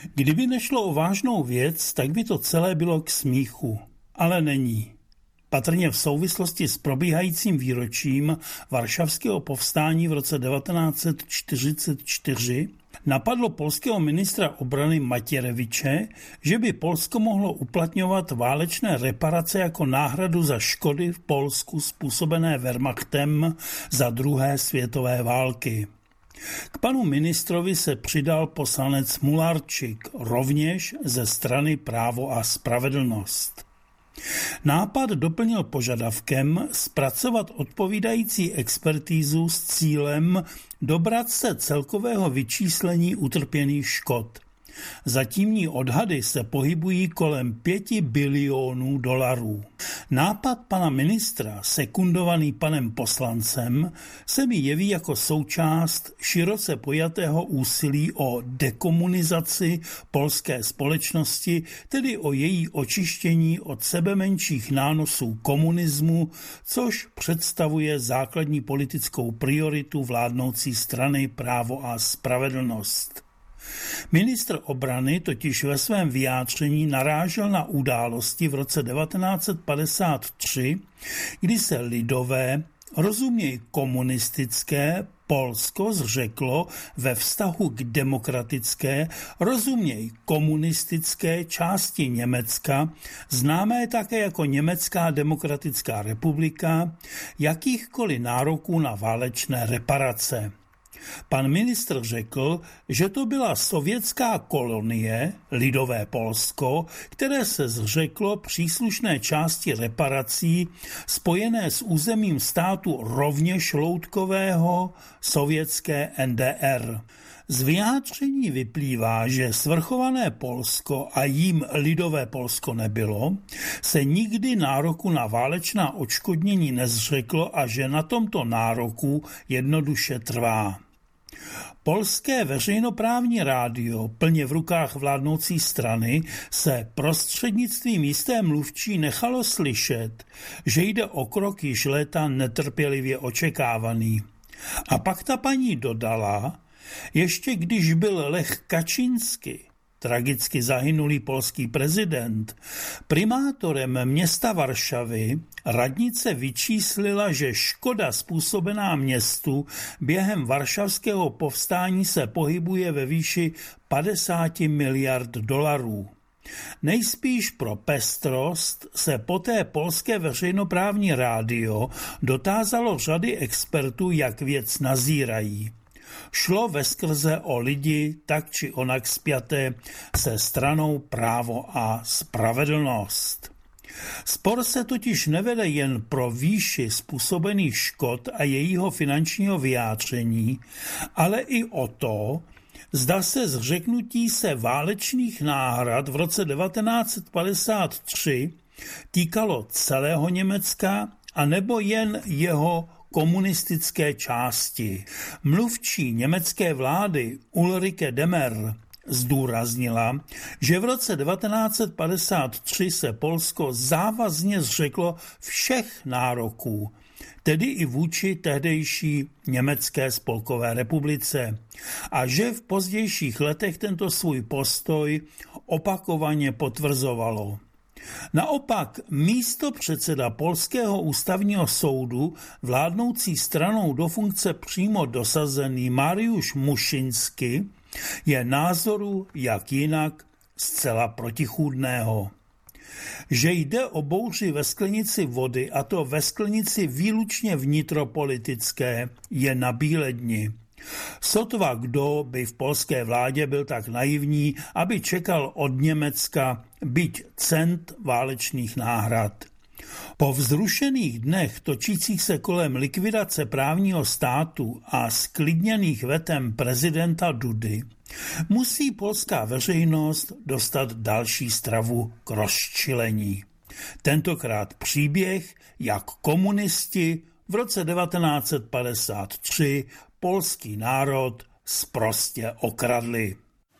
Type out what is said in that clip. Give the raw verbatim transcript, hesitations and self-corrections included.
Kdyby nešlo o vážnou věc, tak by to celé bylo k smíchu. Ale není. Patrně v souvislosti s probíhajícím výročím Varšavského povstání v roce devatenáct set čtyřicet čtyři napadlo polského ministra obrany Macierewicze, že by Polsko mohlo uplatňovat válečné reparace jako náhradu za škody v Polsku způsobené Wehrmachtem za druhé světové války. K panu ministrovi se přidal poslanec Mularčik, rovněž ze strany Právo a spravedlnost. Nápad doplnil požadavkem zpracovat odpovídající expertízu s cílem dobrat se celkového vyčíslení utrpěných škod. Zatímní odhady se pohybují kolem pěti bilionů dolarů. Nápad pana ministra, sekundovaný panem poslancem, se mi jeví jako součást široce pojatého úsilí o dekomunizaci polské společnosti, tedy o její očištění od sebemenších nánosů komunismu, což představuje základní politickou prioritu vládnoucí strany Právo a spravedlnost. Ministr obrany totiž ve svém vyjádření narážel na události v roce devatenáct set padesát tři, kdy se lidové, rozuměj komunistické, Polsko zřeklo ve vztahu k demokratické, rozuměj komunistické části Německa, známé také jako Německá demokratická republika, jakýchkoliv nároků na válečné reparace. Pan ministr řekl, že to byla sovětská kolonie, lidové Polsko, které se zřeklo příslušné části reparací spojené s územím státu rovněž loutkového sovětské N D R. Z vyjádření vyplývá, že svrchované Polsko a jím lidové Polsko nebylo, se nikdy nároku na válečná odškodnění nezřeklo a že na tomto nároku jednoduše trvá. Polské veřejnoprávní rádio, plně v rukách vládnoucí strany, se prostřednictvím jisté mluvčí nechalo slyšet, že jde o krok již léta netrpělivě očekávaný. A pak ta paní dodala, ještě když byl Lech Kaczyński, tragicky zahynulý polský prezident, primátorem města Varšavy, radnice vyčíslila, že škoda způsobená městu během varšavského povstání se pohybuje ve výši padesát miliard dolarů. Nejspíš pro pestrost se poté polské veřejnoprávní rádio dotázalo řady expertů, jak věc nazírají. Šlo veskrze o lidi tak či onak spjaté se stranou Právo a spravedlnost. Spor se totiž nevede jen pro výši způsobených škod a jejího finančního vyjádření, ale i o to, zda se zřeknutí se válečných náhrad v roce devatenáct set padesát tři týkalo celého Německa a nebo jen jeho komunistické části. Mluvčí německé vlády Ulrike Demmer zdůraznila, že v roce devatenáct set padesát tři se Polsko závazně zřeklo všech nároků, tedy i vůči tehdejší Německé spolkové republice, a že v pozdějších letech tento svůj postoj opakovaně potvrzovalo. Naopak místopředseda Polského ústavního soudu, vládnoucí stranou do funkce přímo dosazený Mariusz Muszyński, je názoru jak jinak zcela protichůdného. Že jde o bouři ve sklenici vody, a to ve sklenici výlučně vnitropolitické, je nabíledni. Sotva kdo by v polské vládě byl tak naivní, aby čekal od Německa byť cent válečných náhrad. Po vzrušených dnech točících se kolem likvidace právního státu a sklidněných vetem prezidenta Dudy musí polská veřejnost dostat další stravu k rozčilení. Tentokrát příběh, jak komunisti v roce devatenáct set padesát tři polský národ sprostě okradli.